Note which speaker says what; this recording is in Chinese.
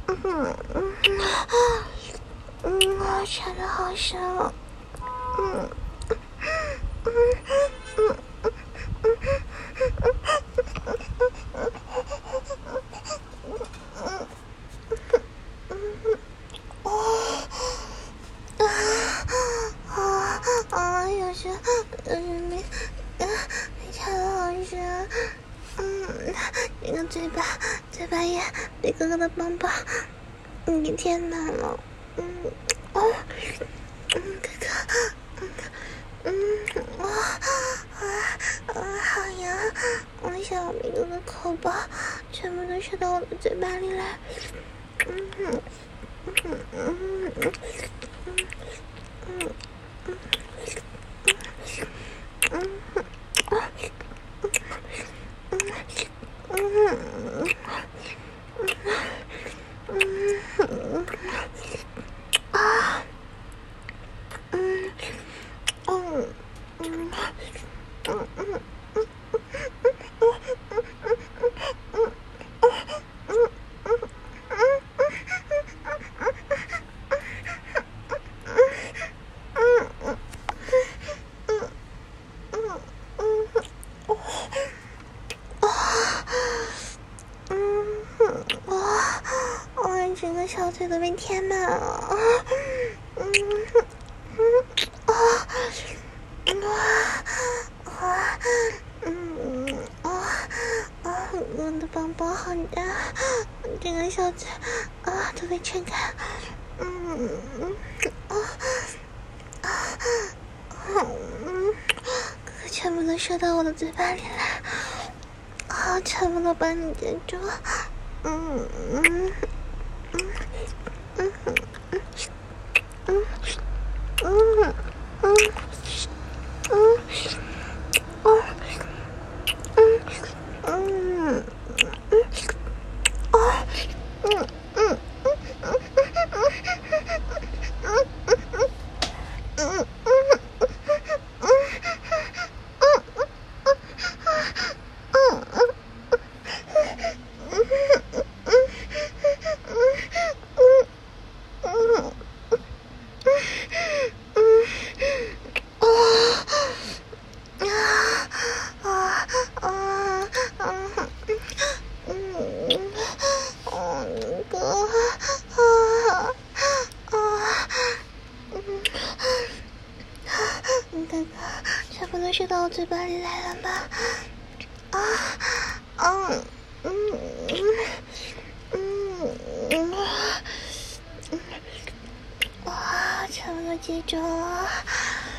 Speaker 1: 缠得好深哦。没缠得好深。这个嘴巴也被哥哥的棒棒给填满了。哥哥，好呀！我想要每个的口爆全部都射到我的嘴巴里来。整个小嘴都被填满了。我的宝宝好大，整个小嘴都被撑开。全部都射到我的嘴巴里来，全部都把你接住。哥哥，全部都射到我嘴巴里来了吧？哇，全部都接住了。